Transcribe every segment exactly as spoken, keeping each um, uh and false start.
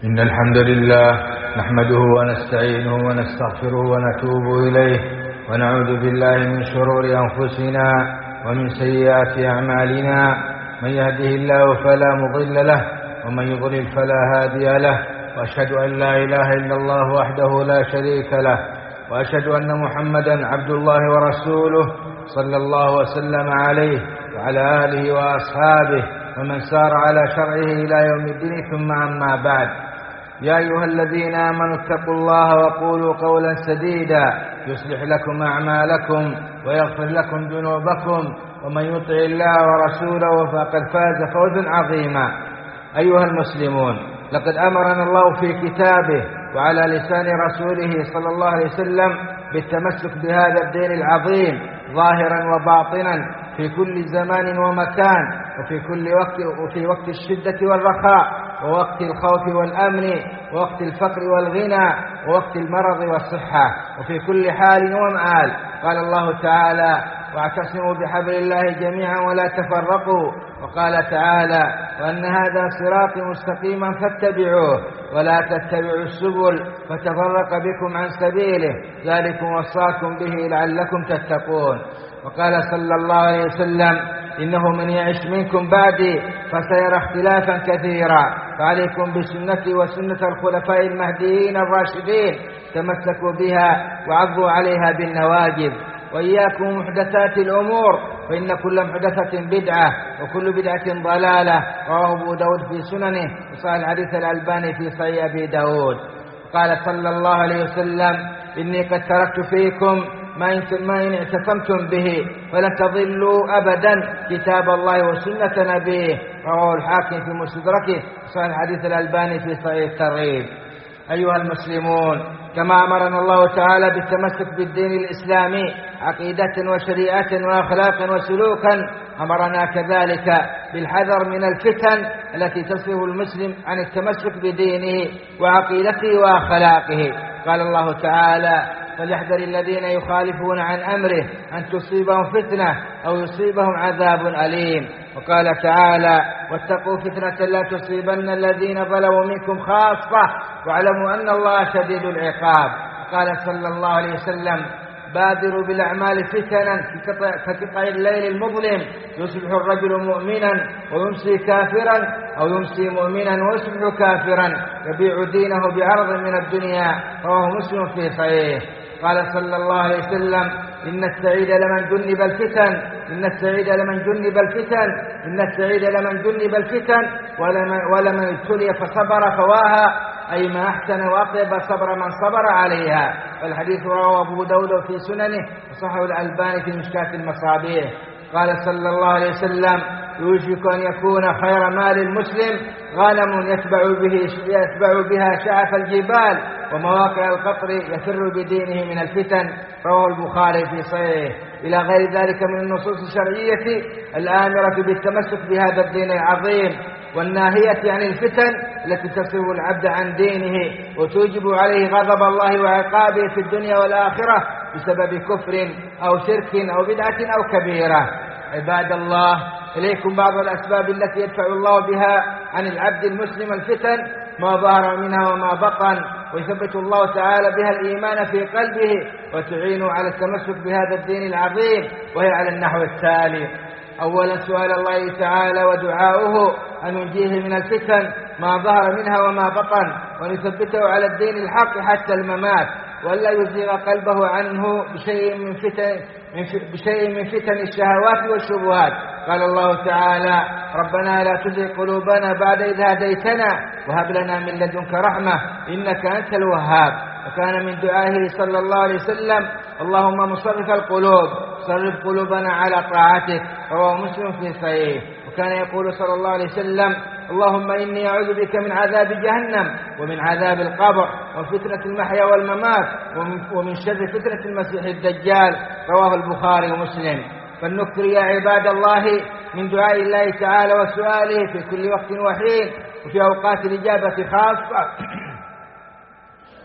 إن الحمد لله نحمده ونستعينه ونستغفره ونتوب إليه ونعوذ بالله من شرور أنفسنا ومن سيئات أعمالنا. من يهده الله فلا مضل له ومن يضلل فلا هادي له، وأشهد أن لا إله إلا الله وحده لا شريك له، وأشهد أن محمدا عبد الله ورسوله صلى الله وسلم عليه وعلى آله وأصحابه ومن سار على شرعه إلى يوم الدين. ثم أما بعد، يا أيها الذين آمنوا اتقوا الله وقولوا قولا سديدا يصلح لكم أعمالكم ويغفر لكم ذنوبكم، ومن يطع الله ورسوله فقد فاز فوزا عظيما. أيها المسلمون، لقد أمرنا الله في كتابه وعلى لسان رسوله صلى الله عليه وسلم بالتمسك بهذا الدين العظيم ظاهرا وباطنا في كل زمان ومكان، وفي كل وقت، وفي وقت الشدة والرخاء، ووقت الخوف والأمن، ووقت الفقر والغنى، ووقت المرض والصحة، وفي كل حال ومآل. قال الله تعالى: واعتصموا بحبل الله جميعا ولا تفرقوا. وقال تعالى: وأن هذا صراطي مستقيما فاتبعوه ولا تتبعوا السبل فتفرق بكم عن سبيله، ذلكم وصاكم به لعلكم تتقون. وقال صلى الله عليه وسلم: إنه من يعش منكم بعدي فسيرى اختلافا كثيرا، فعليكم بسنتي وسنة الخلفاء المهديين الراشدين، تمسكوا بها وعضوا عليها بالنواجذ. وإياكم محدثات الأمور، فإن كل محدثة بدعة وكل بدعة ضلالة. رواه أبو داود في سننه، وصححه الحديث الألباني في صحيح أبي داود. قال صلى الله عليه وسلم: إني قد تركت فيكم ما إن اعتصمتم به فلن تضلوا أبدا، كتاب الله وسنة نبيه. رواه الحاكم في مستدركه، وصححه الحديث الألباني في صحيح الترغيب. أيها المسلمون، كما أمرنا الله تعالى بالتمسك بالدين الإسلامي عقيدة وشريعة وأخلاقا وسلوكا، أمرنا كذلك بالحذر من الفتن التي تصرف المسلم عن التمسك بدينه وعقيدته وأخلاقه. قال الله تعالى: فليحذر الذين يخالفون عن أمره أن تصيبهم فتنة أو يصيبهم عذاب أليم. وقال تعالى: واتقوا فتنة لا تصيبن الذين ظلموا منكم خاصة واعلموا أن الله شديد العقاب. قال صلى الله عليه وسلم: بادروا بالأعمال فتنا كقطع الليل المظلم، يصبح الرجل مؤمنا ويمسي كافرا، أو يمسي مؤمنا ويصبح كافرا، يبيع دينه بعرض من الدنيا. رواه مسلم في صحيح. قال صلى الله عليه وسلم: إن السعيد لمن جنب الفتن إن السعيد لمن جنب الفتن إن السعيد لمن جنب الفتن ولمن, ولمن ابتلي فصبر فواها، أي ما أحسن وأطيب صبر من صبر عليها. والحديث رواه أبو داود في سننه، وصححه الألباني في مشكاة المصابيح. قال صلى الله عليه وسلم: يوشك أن يكون خير مال المسلم غنم يتبع به يتبع بها شعف الجبال ومواقع القطر، يفر بدينه من الفتن. رواه البخاري في صحيحه. إلى غير ذلك من النصوص الشرعية الآمرة بالتمسك بهذا الدين العظيم، والناهية عن الفتن التي تصرف العبد عن دينه وتوجب عليه غضب الله وعقابه في الدنيا والآخرة بسبب كفر أو شرك أو بدعة أو كبيرة. عباد الله، إليكم بعض الأسباب التي يدفع الله بها عن العبد المسلم الفتن ما ظهر منها وما بطن، ويثبت الله تعالى بها الإيمان في قلبه وتعينه على التمسك بهذا الدين العظيم، وهي على النحو التالي: أولا سؤال الله تعالى ودعاؤه أن ينجيه من الفتن ما ظهر منها وما بطن، ونثبته على الدين الحق حتى الممات، ولا يزيغ قلبه عنه بشيء من فتن بشيء من فتن الشهوات والشبهات. قال الله تعالى: ربنا لا تزغ قلوبنا بعد إذ هديتنا وهب لنا من لدنك رحمة إنك أنت الوهاب. وكان من دعائه صلى الله عليه وسلم: اللهم مصرف القلوب صرف قلوبنا على طاعتك. رواه مسلم في صحيح. وكان يقول صلى الله عليه وسلم: اللهم إني أعوذ بك من عذاب جهنم ومن عذاب القبر وفتنة المحيا والممات ومن شر فتنة المسيح الدجال. رواه البخاري ومسلم. فلنكثر يا عباد الله من دعاء الله تعالى وسؤاله في كل وقت وحين، وفي أوقات الإجابة خاصة،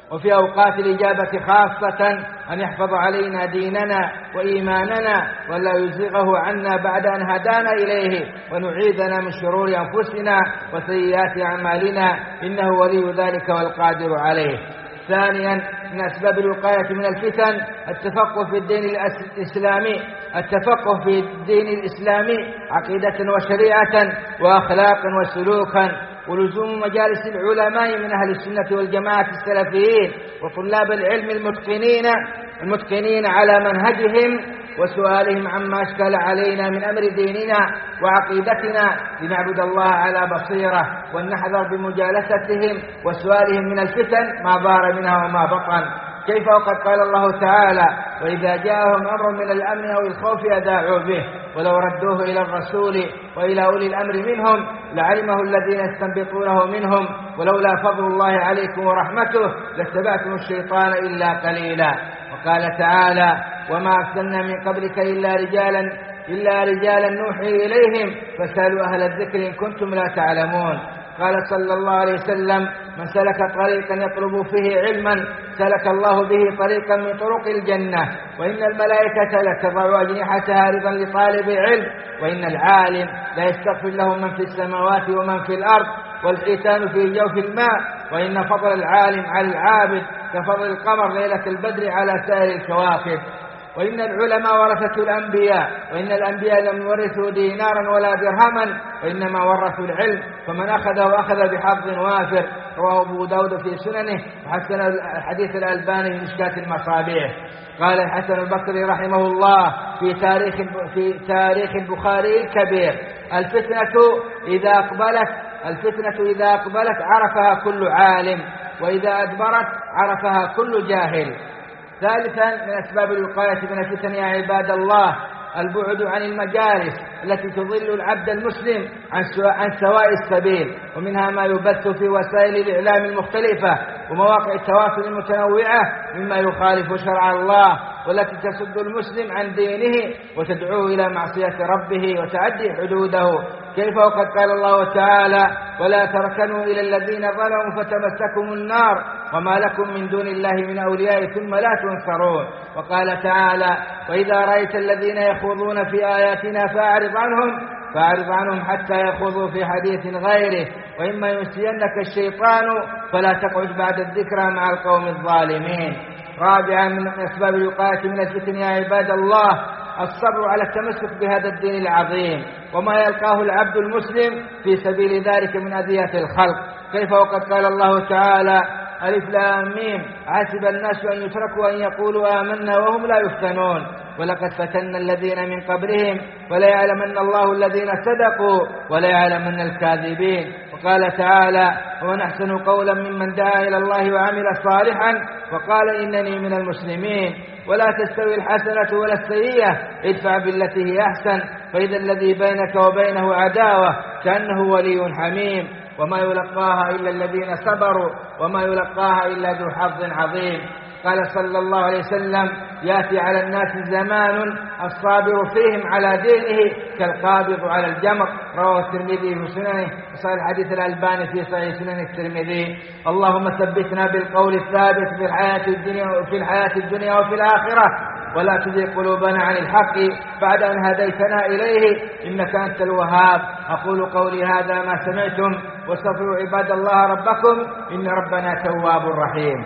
وفي أوقات الإجابة خاصة أن يحفظ علينا ديننا وإيماننا ولا يزيغه عنا بعد أن هدانا إليه، ونعيذنا من شرور أنفسنا وسيئات أعمالنا، إنه ولي ذلك والقادر عليه. ثانيا، من أسباب الوقاية من الفتن التفقه في الدين الإسلامي التفقه في الدين الإسلامي عقيدة وشريعة وأخلاقا وسلوكا، ولزوم مجالس العلماء من أهل السنة والجماعة السلفيين وطلاب العلم المتقنين المتقنين على منهجهم، وسؤالهم عما أشكل علينا من أمر ديننا وعقيدتنا لنعبد الله على بصيرة، ولنحذر بمجالستهم وسؤالهم من الفتن ما ظهر منها وما بطن. كيف وقد قال الله تعالى: وإذا جاءهم أمر من الأمن أو الخوف أذاعوا به ولو ردوه إلى الرسول وإلى أولي الأمر منهم لعلمه الذين يستنبطونه منهم ولولا فضل الله عليكم ورحمته لاتبعتم الشيطان إلا قليلا. وقال تعالى: وما أرسلنا من قبلك إلا رجالا إلا رجالا نوحي إليهم فاسألوا أهل الذكر إن كنتم لا تعلمون. قال صلى الله عليه وسلم: من سلك طريقا يطلب فيه علما سلك الله به طريقا من طرق الجنة، وإن الملائكة لتضع أجنحتها رضا لطالب علم، وإن العالم لا يستغفر له من في السماوات ومن في الأرض والحيتان في جوف الماء، وإن فضل العالم على العابد كفضل القمر ليلة البدر على سائر الكواكب، وإن العلماء ورثة الأنبياء، وإن الأنبياء لم يورثوا دينارا ولا درهما وإنما ورثوا العلم، فمن أخذه أخذ بحظ وافر. رواه أبو داود في سننه وحسن الحديث الألباني في مشكاة المصابيح. قال الحسن البصري رحمه الله في تاريخ في تاريخ البخاري الكبير: الفتنة إذا أقبلت الفتنة إذا أقبلت عرفها كل عالم، وإذا أدبرت عرفها كل جاهل. ثالثا، من أسباب الوقاية من الفتن يا عباد الله البعد عن المجالس التي تضل العبد المسلم عن سواء السبيل، ومنها ما يبث في وسائل الإعلام المختلفة ومواقع التواصل المتنوعة مما يخالف شرع الله والتي تصد المسلم عن دينه وتدعوه إلى معصية ربه وتعدي حدوده. كيف وقد قال الله تعالى: ولا تركنوا إلى الذين ظلموا فتمسكم النار وما لكم من دون الله من أولياء ثم لا تنصرون. وقال تعالى: وإذا رأيت الذين يخوضون في آياتنا فأعرض عنهم فأعرض عنهم حتى يخوضوا في حديث غيره، وإما ينسينك الشيطان فلا تقعد بعد الذكرى مع القوم الظالمين. رابعا، من أسباب الوقاية من الفتن يا عباد الله الصبر على التمسك بهذا الدين العظيم وما يلقاه العبد المسلم في سبيل ذلك من أذية الخلق. كيف وقد قال الله تعالى: ألف لام ميم حسب الناس أن يتركوا أن يقولوا آمنا وهم لا يفتنون ولقد فتنا الذين من قبلهم ولا يعلمن الله الذين صدقوا ولا يعلمن الكاذبين. وقال تعالى: ومن أحسن قولا ممن دعا إلى الله وعمل صالحا وقال إنني من المسلمين. ولا تستوي الحسنة ولا السيئة ادفع بالتي هي أحسن فإذا الذي بينك وبينه عداوة كأنه ولي حميم. وما يلقاها إلا الذين صبروا وما يلقاها إلا ذو حظ عظيم. قال صلى الله عليه وسلم: يأتي على الناس زمان الصابر فيهم على دينه كالقابض على الجمر. رواه الترمذي في سننه وصحيح الحديث الألباني في صحيح سنن الترمذي. اللهم ثبتنا بالقول الثابت في الحياة الدنيا وفي الحياة الدنيا وفي الآخرة، ولا تزغ قلوبنا عن الحق بعد أن هديتنا إليه إنك أنت الوهاب. أقول قولي هذا ما سمعتم واستغفروا عباد الله ربكم إن ربنا تواب رحيم.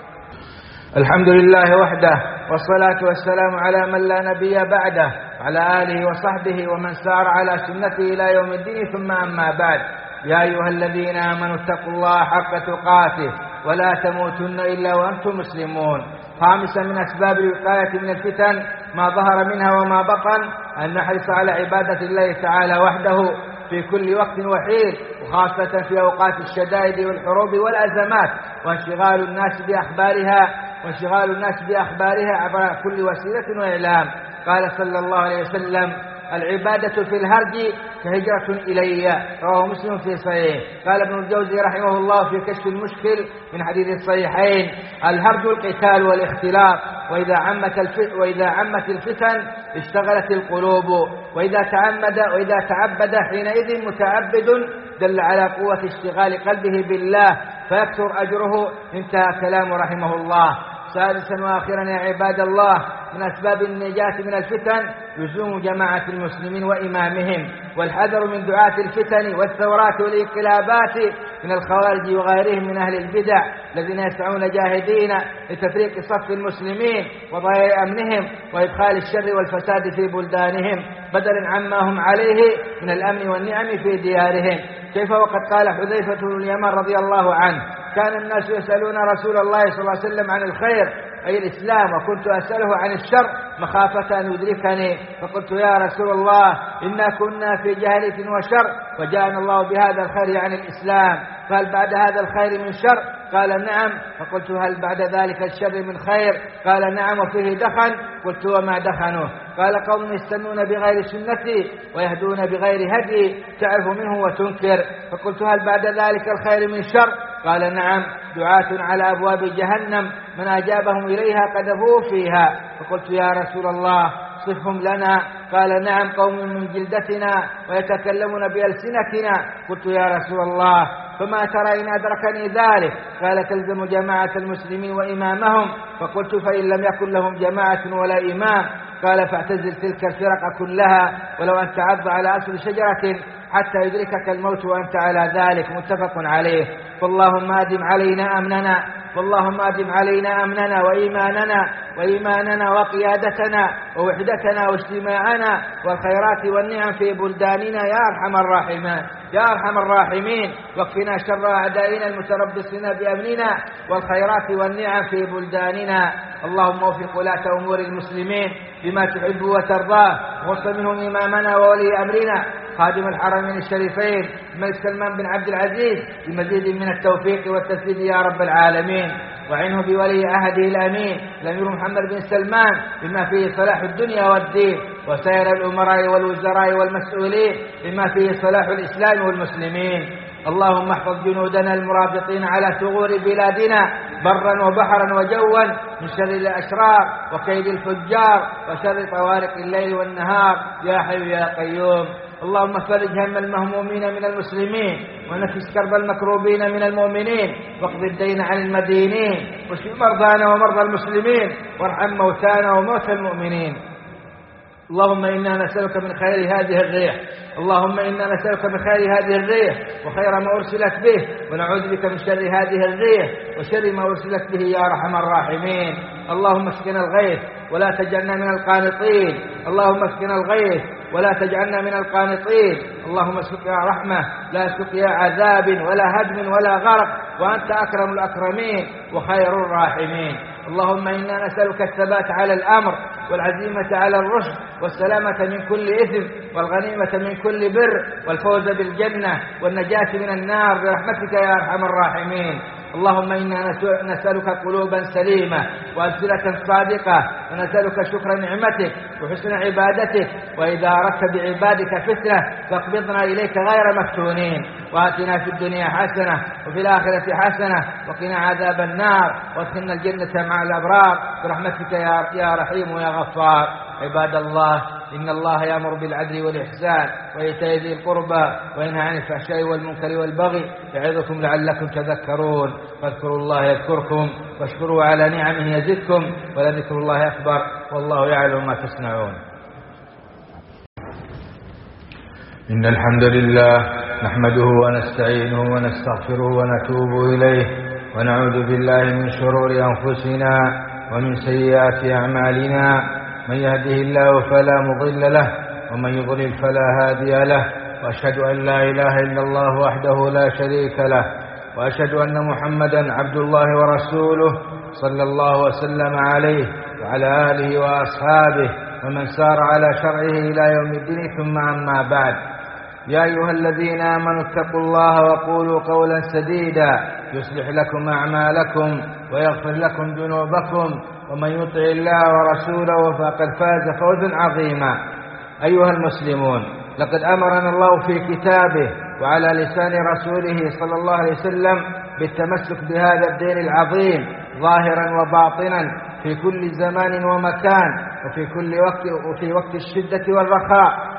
الحمد لله وحده والصلاة والسلام على من لا نبي بعده وعلى آله وصحبه ومن سار على سنته إلى يوم الدين، ثم أما بعد. يا أيها الذين آمنوا اتقوا الله حق تقاته ولا تموتن إلا وأنتم مسلمون. خامسا، من أسباب الوقاية من الفتن ما ظهر منها وما بطن أن نحرص على عبادة الله تعالى وحده في كل وقت وحين، وخاصة في أوقات الشدائد والحروب والأزمات، وانشغال الناس بأخبارها وانشغال الناس بأخبارها عبر كل وسيلة وإعلام. قال صلى الله عليه وسلم: العبادة في الهرج كهجرة إلي. رواه مسلم في صحيح. قال ابن الجوزي رحمه الله في كشف المشكل من حديث الصحيحين: الهرج القتال والاختلاط، وإذا عمت الفتن وإذا عمت الفتن اشتغلت القلوب، وإذا تعمد وإذا تعبد حينئذ متعبد دل على قوة اشتغال قلبه بالله فيكثر أجره. انتهى كلام رحمه الله. سادسا وآخرا يا عباد الله، من أسباب النجاة من الفتن لزوم جماعة المسلمين وإمامهم، والحذر من دعاة الفتن والثورات والانقلابات من الخوارج وغيرهم من أهل البدع الذين يسعون جاهدين لتفريق صف المسلمين وضياع أمنهم وإدخال الشر والفساد في بلدانهم بدلا عما هم عليه من الأمن والنعم في ديارهم. كيف وقد قال حذيفة بن اليمان رضي الله عنه: كان الناس يسألون رسول الله صلى الله عليه وسلم عن الخير أي الإسلام، وكنت أسأله عن الشر مخافة أن يدركني، فقلت يا رسول الله إنا كنا في جاهلية وشر، فجاءنا الله بهذا الخير عن الإسلام، فهل بعد هذا الخير من شر؟ قال نعم. فقلت هل بعد ذلك الشر من خير؟ قال نعم وفيه دخن. قلت وما دخنه؟ قال قوم يستنون بغير سنتي ويهدون بغير هدي تعرف منه وتنكر. فقلت هل بعد ذلك الخير من شر؟ قال نعم، دعاة على أبواب جهنم من أجابهم إليها قذفوه فيها. فقلت يا رسول الله صفهم لنا. قال نعم، قوم من جلدتنا ويتكلمون بألسنتنا. قلت يا رسول الله فما ترى إن أدركني ذلك؟ قال تلزم جماعة المسلمين وإمامهم. فقلت فإن لم يكن لهم جماعة ولا إمام؟ قال فاعتزل تلك الفرق كلها ولو أن تعض على أصل شجرة حتى يدركك الموت وأنت على ذلك. متفق عليه. فاللهم أدم علينا أمننا واللهم أدم علينا أمننا وإيماننا وإيماننا وقيادتنا ووحدتنا واجتماعنا والخيرات والنعم في بلداننا يا أرحم الراحمين يا أرحم الراحمين. واكفنا شر أعدائنا المتربصين بأمننا والخيرات والنعم في بلداننا. اللهم وفق ولاة أمور المسلمين بما تحب وترضاه، ووصل منهم إمامنا وولي أمرنا خادم الحرمين الشريفين الملك سلمان بن عبد العزيز بمزيد من التوفيق والتسديد يا رب العالمين. وعنه بولي عهده الأمين الأمير محمد بن سلمان بما فيه صلاح الدنيا والدين، وسائر الأمراء والوزراء والمسؤولين بما فيه صلاح الإسلام والمسلمين. اللهم احفظ جنودنا المرابطين على ثغور بلادنا برا وبحرا وجوا من شر الأشرار وكيد الفجار وشر طوارق الليل والنهار يا حي يا قيوم. اللهم فرج هم المهمومين من المسلمين ونفس كرب المكروبين من المؤمنين واقض الدين عن المدينين واشف مرضانا ومرضى المسلمين وارحم موتانا وموتى المؤمنين. اللهم إنا نسألك من خير هذه الريح اللهم إنا نسألك من خير هذه الريح وخير ما أرسلت به، ونعوذ بك من شر هذه الريح وشر ما أرسلت به يا أرحم الراحمين. اللهم اسقنا الغيث ولا تجعلنا من القانطين اللهم اسقنا الغيث ولا تجعلنا من القانطين. اللهم سقيا رحمة لا سقيا عذاب ولا هدم ولا غرق، وأنت أكرم الأكرمين وخير الراحمين. اللهم إنا نسألك الثبات على الأمر والعزيمة على الرشد والسلامة من كل إثم والغنيمة من كل بر والفوز بالجنة والنجاة من النار برحمتك يا أرحم الراحمين. اللهم إنا نسألك قلوبا سليمة وألسنة صادقة، ونسألك شكر نعمتك وحسن عبادتك، وإذا أردت بعبادك فتنة فاقبضنا إليك غير مفتونين، وآتنا في الدنيا حسنة وفي الآخرة حسنة وقنا عذاب النار وادخلنا الجنة مع الأبرار برحمتك يا رحيم ويا غفار. عباد الله، إن الله يأمر بالعدل والإحسان وإيتاء ذي القربى وينهى عن الفحشاء والمنكر والبغي يعظكم لعلكم تذكرون. فاذكروا الله يذكركم واشكروا على نعمه يزدكم ولذكر الله أكبر والله يعلم ما تصنعون. إن الحمد لله نحمده ونستعينه ونستغفره ونتوب إليه ونعوذ بالله من شرور أنفسنا ومن سيئات أعمالنا. من يهده الله فلا مضل له ومن يضلل فلا هادي له، وأشهد أن لا إله إلا الله وحده لا شريك له، وأشهد أن محمدا عبد الله ورسوله صلى الله وسلم عليه وعلى آله وأصحابه ومن سار على شرعه إلى يوم الدين. ثم أما بعد، يا أيها الذين آمنوا اتقوا الله وقولوا قولا سديدا يصلح لكم أعمالكم ويغفر لكم ذنوبكم، ومن يطع الله ورسوله فقد فاز فوزا عظيما. أيها المسلمون، لقد أمرنا الله في كتابه وعلى لسان رسوله صلى الله عليه وسلم بالتمسك بهذا الدين العظيم ظاهرا وباطنا في كل زمان ومكان وفي كل وقت وفي وقت الشدة والرخاء،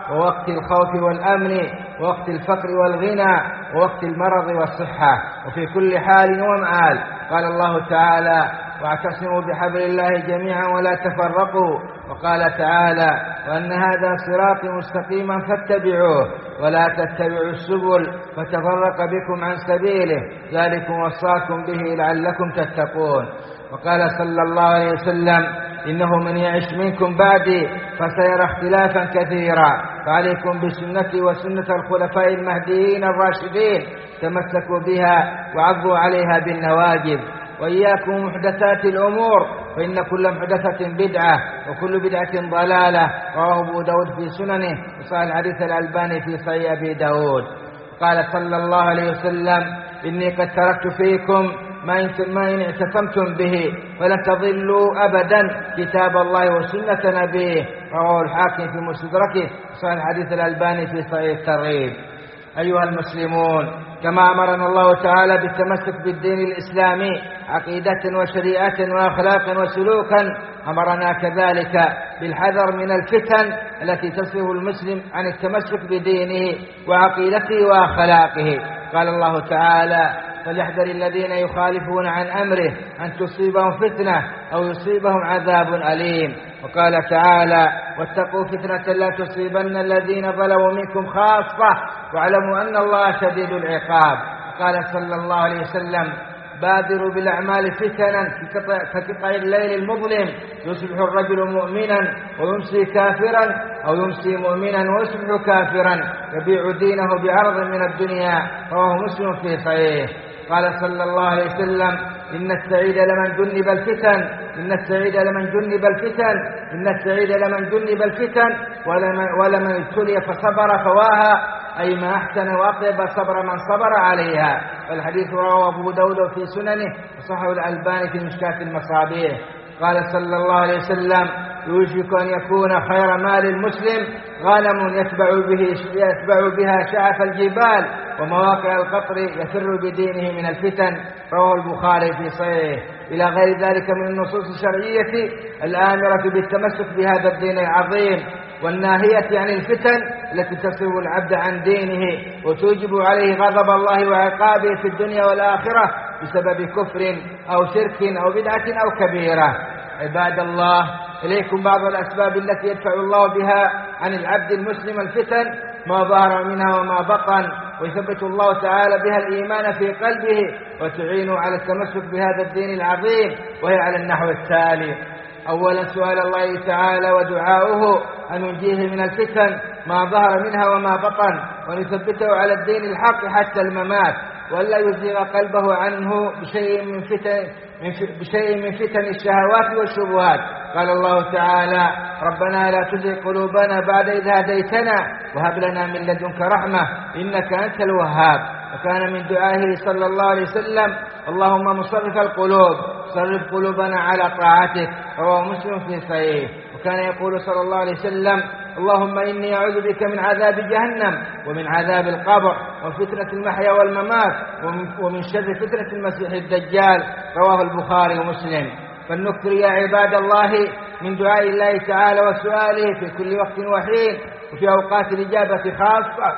ووقت الخوف والأمن، ووقت الفقر والغنى، ووقت المرض والصحة، وفي كل حال ومآل. قال الله تعالى: واعتصموا بحبل الله جميعا ولا تفرقوا. وقال تعالى: وأن هذا صراطي مستقيما فاتبعوه ولا تتبعوا السبل فتفرق بكم عن سبيله ذلكم وصاكم به لعلكم تتقون. وقال صلى الله عليه وسلم: إنه من يعش منكم بعدي فسيرى اختلافا كثيرا، فعليكم بسنتي وسنة الخلفاء المهديين الراشدين، تمسكوا بها وعضوا عليها بالنواجذ، وإياكم محدثات الأمور، فإن كل محدثة بدعة وكل بدعة ضلالة. رواه أبو داود في سننه، وصحح الحديث الألباني في صحيح أبي داود. قال صلى الله عليه وسلم: إني قد تركت فيكم ما إن اعتصمتم به فلن تضلوا أبدا، كتاب الله وسنة نبيه. رواه الحاكم في مستدركه، وصحح الحديث الألباني في صحيح الترغيب. أيها المسلمون، كما أمرنا الله تعالى بالتمسك بالدين الإسلامي عقيدة وشريعة وأخلاقا وسلوكا، أمرنا كذلك بالحذر من الفتن التي تصرف المسلم عن التمسك بدينه وعقيدته وأخلاقه. قال الله تعالى: فليحذر الذين يخالفون عن أمره أن تصيبهم فتنة أو يصيبهم عذاب أليم. وقال تعالى: واتقوا فتنة لا تصيبن الذين ظلموا منكم خاصة واعلموا أن الله شديد العقاب. قال صلى الله عليه وسلم: بادروا بالأعمال فتنا كقطع الليل المظلم، يصبح الرجل مؤمنا ويمسي كافرا، أو يمسي مؤمنا ويصبح كافرا، يبيع دينه بعرض من الدنيا. رواه مسلم في صحيح. قال صلى الله عليه وسلم: إن السعيد لمن جنب الفتن إن السعيد لمن جنب الفتن إن السعيد لمن جنب الفتن ولمن, ولمن ابتلي فصبر فواها، أي ما أحسن وأطيب صبر من صبر عليها. والحديث رواه أبو داود في سننه، وصححه الألباني في مشكاة المصابيح. قال صلى الله عليه وسلم: يوشك أن يكون خير مال المسلم غنم يتبع به يتبع بها شعف الجبال ومواقع القطر، يفر بدينه من الفتن. رواه البخاري في صحيحه. إلى غير ذلك من النصوص الشرعية الآمرة بالتمسك بهذا الدين العظيم، والناهية عن الفتن التي تصرف العبد عن دينه وتوجب عليه غضب الله وعقابه في الدنيا والآخرة بسبب كفر أو شرك أو بدعة أو كبيرة. عباد الله، إليكم بعض الأسباب التي يدفع الله بها عن العبد المسلم الفتن ما ظهر منها وما بطن، ويثبت الله تعالى بها الإيمان في قلبه وتعينه على التمسك بهذا الدين العظيم، وهي على النحو التالي: أولا سؤال الله تعالى ودعاؤه أن ينجيه من الفتن ما ظهر منها وما بطن، وأن يثبته على الدين الحق حتى الممات، ولا يزيغ قلبه عنه بشيء من فتن بشيء من فتن الشهوات والشبهات. قال الله تعالى: ربنا لا تزغ قلوبنا بعد إذ هديتنا وهب لنا من لدنك رحمة إنك أنت الوهاب. وكان من دعائه صلى الله عليه وسلم: اللهم مصرف القلوب صرف قلوبنا على طاعتك. رواه مسلم في صحيح. وكان يقول صلى الله عليه وسلم: اللهم إني أعوذ بك من عذاب جهنم ومن عذاب القبر وفتنة المحيا والممات ومن شر فتنة المسيح الدجال. رواه البخاري ومسلم. فلنكثر يا عباد الله من دعاء الله تعالى وسؤاله في كل وقت وحين، وفي أوقات الإجابة خاصة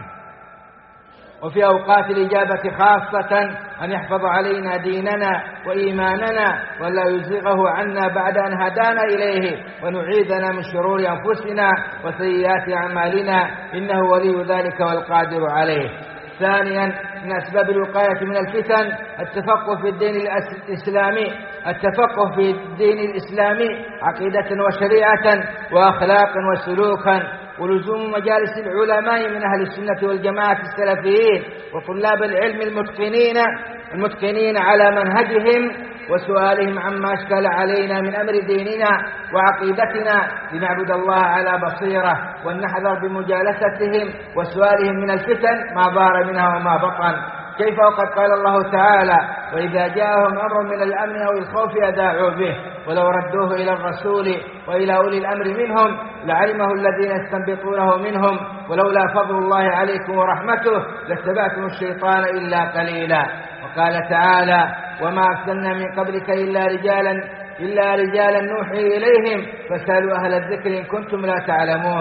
وفي أوقات الإجابة خاصة أن يحفظ علينا ديننا وإيماننا ولا يزيغه عنا بعد أن هدانا إليه، ونعيذنا من شرور أنفسنا وسيئات أعمالنا، إنه ولي ذلك والقادر عليه. ثانيا، من أسباب الوقاية من الفتن التفقه في الدين الإسلامي التفقه في الدين الإسلامي عقيدة وشريعة وأخلاقا وسلوكا، ولزوم مجالس العلماء من أهل السنة والجماعة السلفيين وطلاب العلم المتقنين المتقنين على منهجهم، وسؤالهم عما أشكل علينا من أمر ديننا وعقيدتنا، لنعبد الله على بصيرة، ونحذر بمجالستهم وسؤالهم من الفتن ما ظهر منها وما بطن. كيف وقد قال الله تعالى: وإذا جاءهم أمر من الأمن أو الخوف أذاعوا به ولو ردوه إلى الرسول وإلى أولي الأمر منهم لعلمه الذين يستنبطونه منهم ولولا فضل الله عليكم ورحمته لاتبعتم الشيطان إلا قليلا. وقال تعالى: وما أرسلنا من قبلك إلا رجالا إلا رجالا نوحي إليهم فاسألوا أهل الذكر إن كنتم لا تعلمون.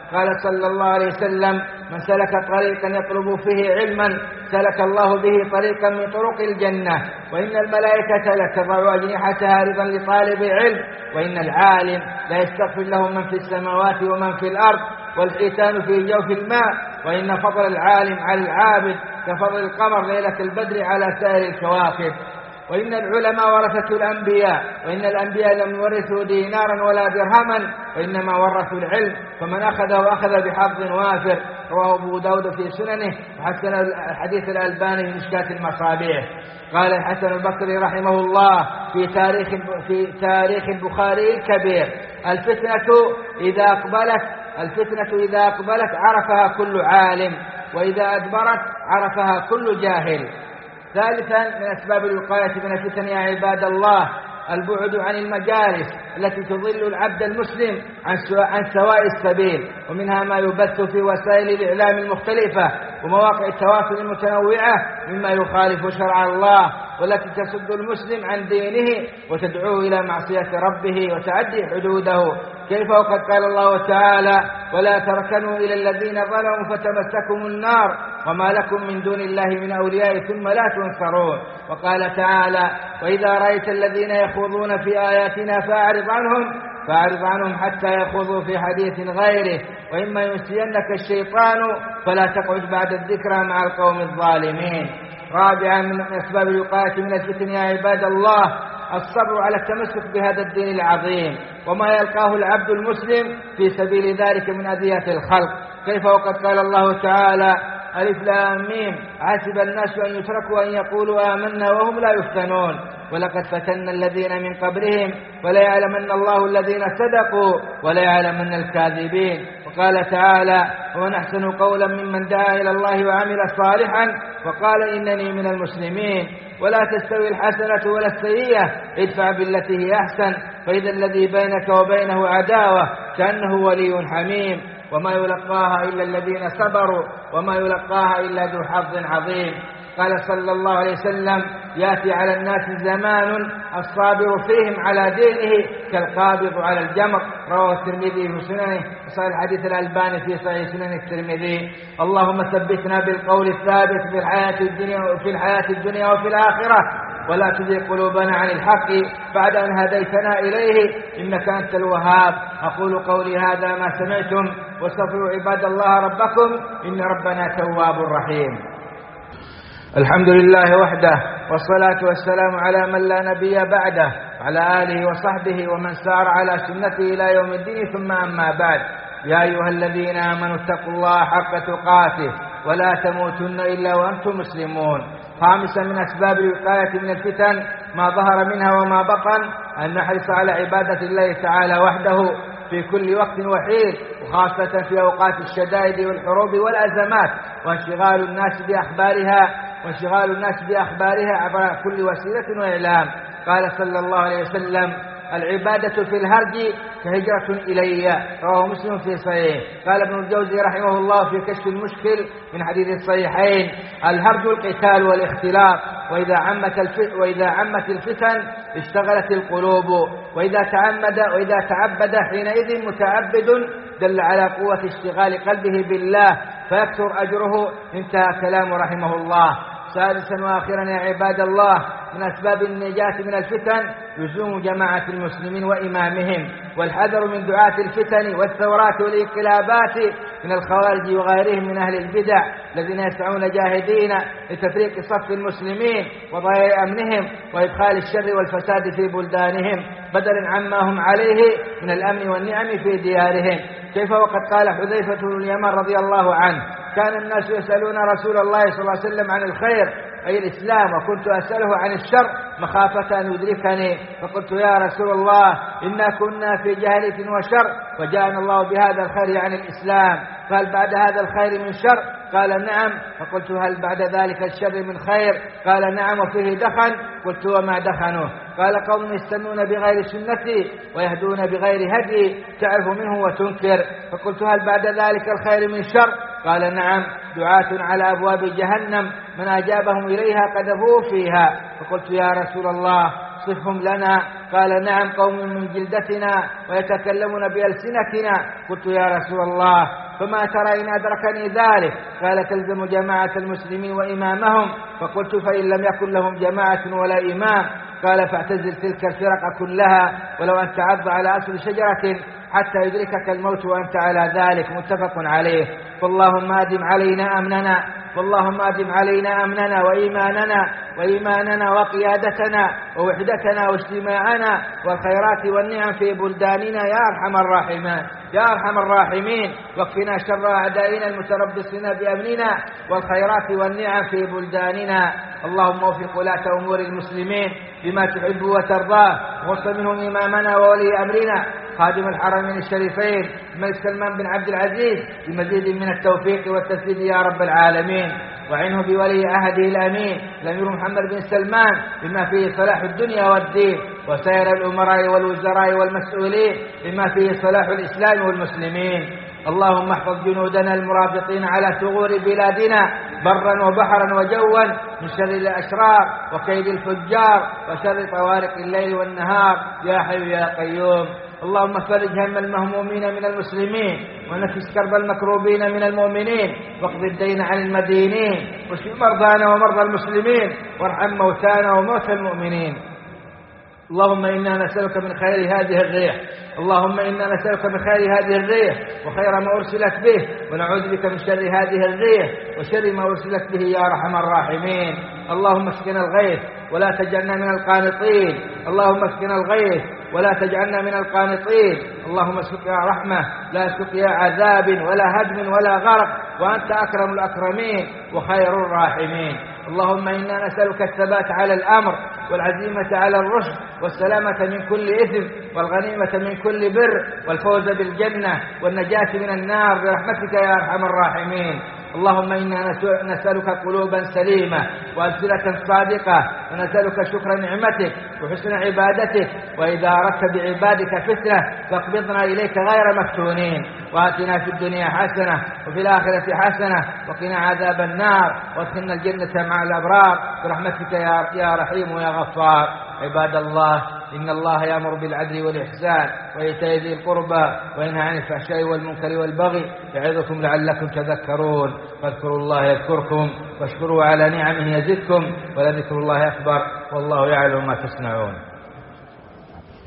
قال صلى الله عليه وسلم: من سلك طريقا يطلب فيه علما سلك الله به طريقا من طرق الجنة، وإن الملائكة لتضع أجنحتها رضا لطالب العلم، وإن العالم لا يستغفر له من في السماوات ومن في الأرض، والحيتان في جوف الماء، وإن فضل العالم على العابد كفضل القمر ليلة البدر على سائر الكواكب، وإن العلماء ورثة الأنبياء، وإن الأنبياء لم يورثوا دينارا ولا درهما، وإنما ورثوا العلم، فمن أخذه أخذ بحظ وافر. رواه أبو داود في سننه، وحسن الحديث الألباني في مشكاة المصابيح. قال الحسن البصري رحمه الله في تاريخ في تاريخ البخاري الكبير: الفتنة إذا أقبلت الفتنة إذا أقبلت عرفها كل عالم، وإذا أدبرت عرفها كل جاهل. ثالثا من أسباب الوقاية من الفتن يا عباد الله البعد عن المجالس التي تضل العبد المسلم عن سواء السبيل، ومنها ما يبث في وسائل الإعلام المختلفة ومواقع التواصل المتنوعة مما يخالف شرع الله، والتي تصد المسلم عن دينه وتدعوه إلى معصية ربه وتعدي حدوده. كيف وقد قال الله تعالى: ولا تركنوا إلى الذين ظلموا فتمسكم النار وما لكم من دون الله من أولياء ثم لا تنصرون. وقال تعالى: وإذا رأيت الذين يخوضون في آياتنا فأعرض عنهم فأعرض عنهم حتى يخوضوا في حديث غيره، وإما ينسينك الشيطان فلا تقعد بعد الذكرى مع القوم الظالمين. رابعا من أسباب الوقاية من الفتن يا عباد الله الصبر على التمسك بهذا الدين العظيم وما يلقاه العبد المسلم في سبيل ذلك من أذية الخلق. كيف وقد قال الله تعالى: ألف لام ميم حسب الناس أن يتركوا أن يقولوا آمنا وهم لا يفتنون ولقد فتنا الذين من قبلهم وليعلمن الله الذين صدقوا وليعلمن الكاذبين. وقال تعالى: ومن أحسن قولا ممن دعا إلى الله وعمل صالحا وقال إنني من المسلمين. ولا تستوي الحسنة ولا السيئة ادفع بالتي هي أحسن فإذا الذي بينك وبينه عداوة كأنه ولي حميم. وما يلقاها إلا الذين صبروا وما يلقاها إلا ذو حظ عظيم. قال صلى الله عليه وسلم: يأتي على الناس زمان الصابر فيهم على دينه كالقابض على الجمر. رواه الترمذي في سننه، وصحيح الحديث الألباني في صحيح سنن الترمذي. اللهم ثبتنا بالقول الثابت في الحياة الدنيا وفي الحياة الدنيا وفي الآخرة، ولا تزغ قلوبنا عن الحق بعد أن هديتنا إليه إنك أنت الوهاب. أقول قولي هذا ما سمعتم واستغفروا عباد الله ربكم إن ربنا تواب رحيم. الحمد لله وحده، والصلاة والسلام على من لا نبي بعده، وعلى آله وصحبه ومن سار على سنته إلى يوم الدين، ثم أما بعد. يا أيها الذين آمنوا اتقوا الله حق تقاته ولا تموتن إلا وأنتم مسلمون. خامسا من أسباب الوقاية من الفتن ما ظهر منها وما بطن أن نحرص على عبادة الله تعالى وحده في كل وقت وحين، وخاصة في أوقات الشدائد والحروب والأزمات، وانشغال الناس بأخبارها وانشغال الناس بأخبارها عبر كل وسيلة وإعلام. قال صلى الله عليه وسلم: العبادة في الهرج كهجرة إلي. رواه مسلم في صحيح. قال ابن الجوزي رحمه الله في كشف المشكل من حديث الصحيحين: الهرج القتال والاختلاط، وإذا عمت الفتن وإذا عمت الفتن اشتغلت القلوب، وإذا تعمد وإذا تعبد حينئذ متعبد دل على قوة اشتغال قلبه بالله فيكثر أجره. انتهى كلام رحمه الله. سادسا وآخرا يا عباد الله من أسباب النجاة من الفتن لزوم جماعة المسلمين وإمامهم، والحذر من دعاة الفتن والثورات والانقلابات من الخوارج وغيرهم من أهل البدع الذين يسعون جاهدين لتفريق صف المسلمين وضياع أمنهم وإدخال الشر والفساد في بلدانهم بدلا عما هم عليه من الأمن والنعم في ديارهم. كيف وقد قال حذيفة بن اليمان رضي الله عنه: كان الناس يسألون رسول الله صلى الله عليه وسلم عن الخير أي الإسلام، وكنت أسأله عن الشر مخافة أن يدركني، فقلت: يا رسول الله إنا كنا في جاهلية وشر وجاءنا الله بهذا الخير عن الإسلام، فهل بعد هذا الخير من شر؟ قال: نعم. فقلت: هل بعد ذلك الشر من خير؟ قال: نعم. وفيه دخن؟ قلت: وما دخنه؟ قال: قوم يستنون بغير سنتي ويهدون بغير هدي تعرف منه وتنكر. فقلت: هل بعد ذلك الخير من شر؟ قال: نعم. دعاة على أبواب جهنم من أجابهم إليها قذفوه فيها. فقلت: يا رسول الله صفهم لنا. قال نعم قوم من جلدتنا ويتكلمون بألسنتنا. قلت يا رسول الله فما ترى إن أدركني ذلك؟ قال تلزم جماعة المسلمين وإمامهم. فقلت فإن لم يكن لهم جماعة ولا إمام؟ قال فاعتزل تلك الفرق كلها ولو أن تعض على أصل شجرة حتى يدركك الموت وأنت على ذلك. متفق عليه. فاللهم أدم علينا أمننا واللهم أدم علينا أمننا وإيماننا وإيماننا وقيادتنا ووحدتنا واجتماعنا والخيرات والنعم في بلداننا يا أرحم الراحمين يا أرحم الراحمين. واكفنا شر أعدائنا المتربصين بأمننا والخيرات والنعم في بلداننا. اللهم وفق ولاة أمور المسلمين بما تحب وترضاه، وخص منهم إمامنا وولي أمرنا خادم الحرمين الشريفين الملك سلمان بن عبد العزيز بمزيد من التوفيق والتسديد يا رب العالمين. وعنه بولي عهده الأمين الأمير محمد بن سلمان بما فيه صلاح الدنيا والدين، وسائر الأمراء والوزراء والمسؤولين بما فيه صلاح الإسلام والمسلمين. اللهم احفظ جنودنا المرابطين على ثغور بلادنا برا وبحرا وجوا من شر الأشرار وكيد الفجار وشر طوارق الليل والنهار يا حي يا قيوم. اللهم فرج هم المهمومين من المسلمين ونفس كرب المكروبين من المؤمنين واقض الدين عن المدينين واشف مرضانا ومرضى المسلمين وارحم موتانا وموتى المؤمنين. اللهم إنا نسألك من خير هذه الريح اللهم إنا نسألك من خير هذه الريح وخير ما أرسلت به، ونعوذ بك من شر هذه الريح وشر ما أرسلت به يا أرحم الراحمين. اللهم اسقنا الغيث ولا تجعلنا من القانطين اللهم اسقنا الغيث ولا تجعلنا من القانطين. اللهم اسقنا رحمة لا سقيا عذاب ولا هدم ولا غرق، وأنت أكرم الأكرمين وخير الراحمين. اللهم إنا نسألك الثبات على الأمر والعزيمة على الرشد والسلامة من كل إثم والغنيمة من كل بر والفوز بالجنة والنجاة من النار برحمتك يا أرحم الراحمين. اللهم إنا نسألك قلوبا سليمة وألسنة صادقة، ونسألك شكر نعمتك وحسن عبادتك، وإذا أردت بعبادك فتنة فاقبضنا إليك غير مفتونين، وآتنا في الدنيا حسنة وفي الآخرة حسنة وقنا عذاب النار وادخلنا الجنة مع الأبرار برحمتك يا رحيم ويا غفار. عباد الله إن الله يأمر بالعدل والإحسان وإيتاء ذي القربى وينهى عن الفحشاء والمنكر والبغي يعظكم لعلكم تذكرون. فاذكروا الله يذكركم واشكروا على نعمه يزدكم ولذكر الله أكبر والله يعلم ما تصنعون.